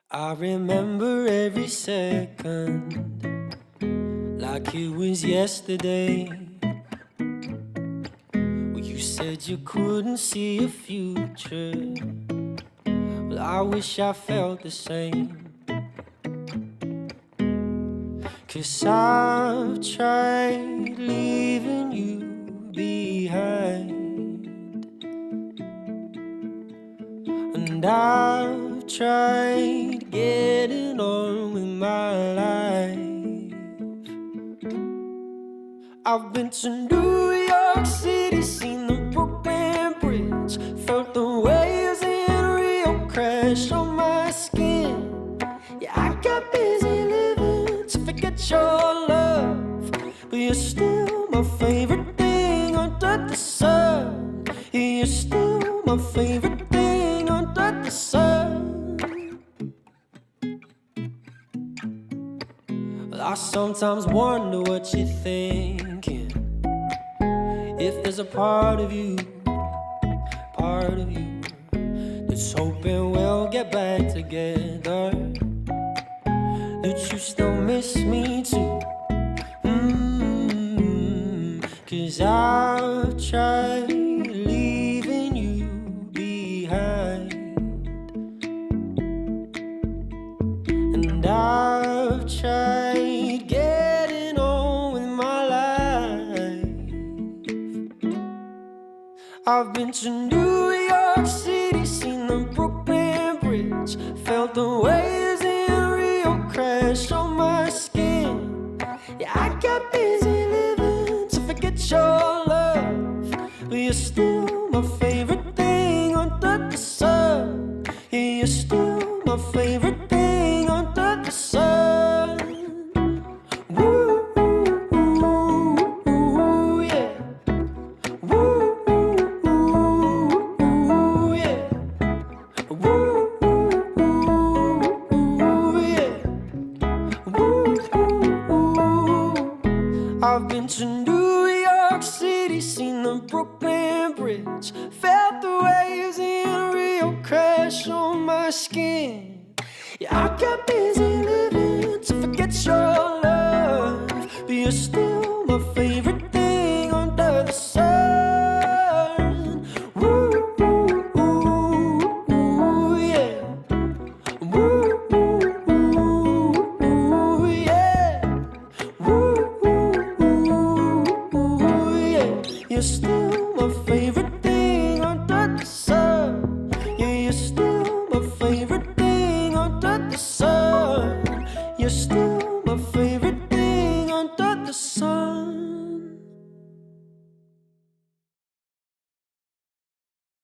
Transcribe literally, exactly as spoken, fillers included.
I remember every second like it was yesterday. Well, you said you couldn't see a future. Well, I wish I felt the same. 'Cause I've tried leaving you behind, and I've tried getting on with my life. I've been to New York City, seen the Brooklyn Bridge, felt the waves in Rio crash on my skin. Yeah, I got busy living to forget your love, but you're still my favorite thing under the sun. Yeah, you're still my favorite thing under the sun. Well, I sometimes wonder what you're thinking. If there's a part of you, part of you that's hoping we'll get back together, that you still miss me too. mm-hmm. 'Cause I've tried leaving you behind, and I've tried getting on with my life. I've been to New York City, seen the Brooklyn Bridge, felt the waves in Rio crash on my skin. Yeah, I got busy living to forget your love, but you're still my favorite thing under the sun. Yeah, you're still my favorite thing under the sun. Woo, ooh, ooh, ooh, yeah. Woo, ooh, ooh, ooh, yeah. Woo, ooh, ooh, ooh, yeah. Woo, ooh, ooh. I've been to New York City, seen the Brooklyn Bridge, felt the waves in Rio crash on my skin. Yeah, I got busy living to forget your love, but you're still my favorite thing under the sun. Woo, ooh, ooh, ooh, yeah. Woo, ooh, ooh, ooh, yeah. Woo, ooh, ooh, ooh, yeah. You're still my favorite thing under the sun. Yeah, you're still my favorite thing under the sun. You're still my favorite thing under the sun.